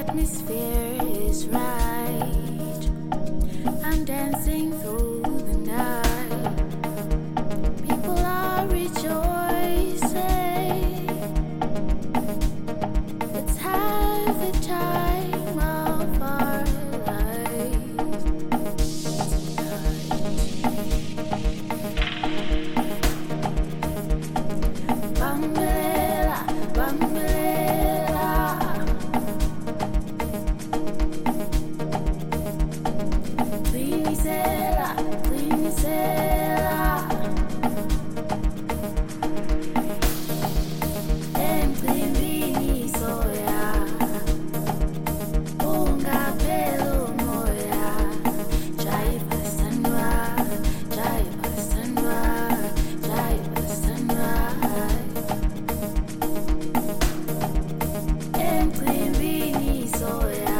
atmosphere is right. I'm dancing through the night. People are rejoicing. Let's have the time of our lives tonight. Bambalera, bambalera. Clinicela, clinicela. Emplivini soya. Unga pelo moya. Jaiva sanwa, jaiva sanwa, jaiva sanwa. Emplivini soya.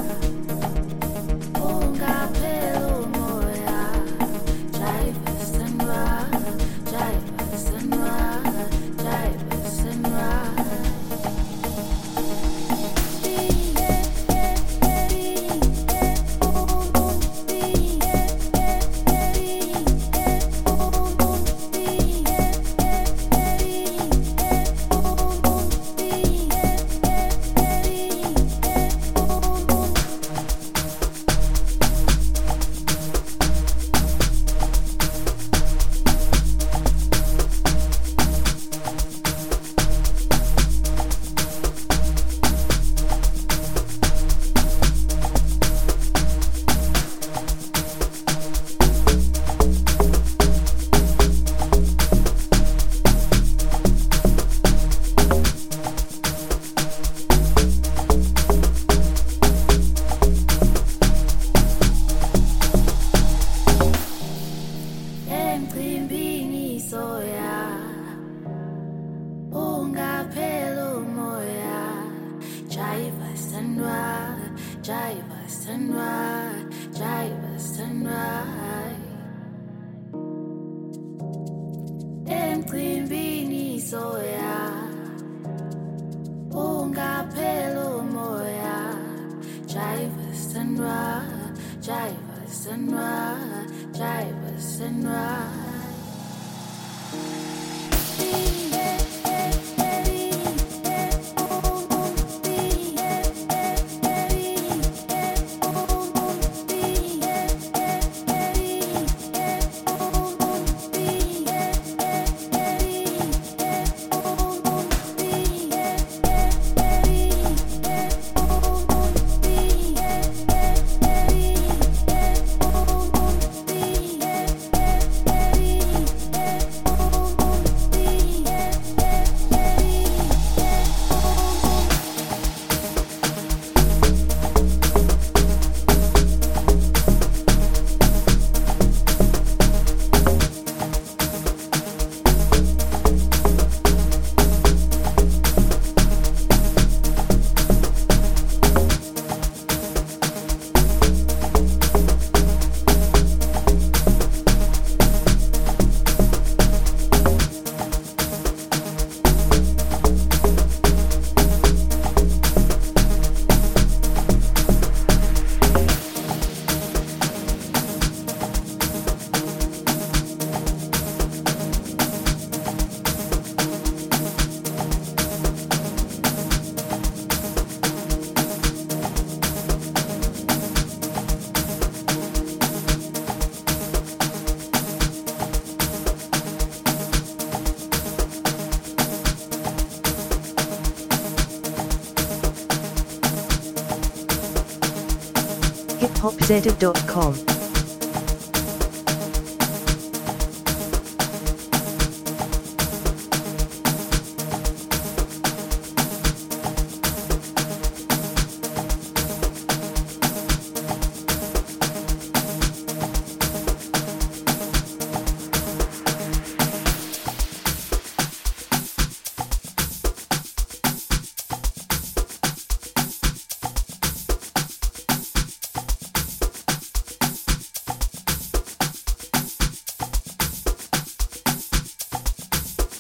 Unga pelo moya. Jaiva sanwa, jaiva sanwa, jaiva sanwa. Emcimbini soya, unga pelo moya. Jaiva sanwa, jaiva sanwa, jaiva sanwa. Emcimbini soya, unga pelo moya. Jaiva sanwa, jaiva sanwa, jaiva sanwa. hiphopzedit.com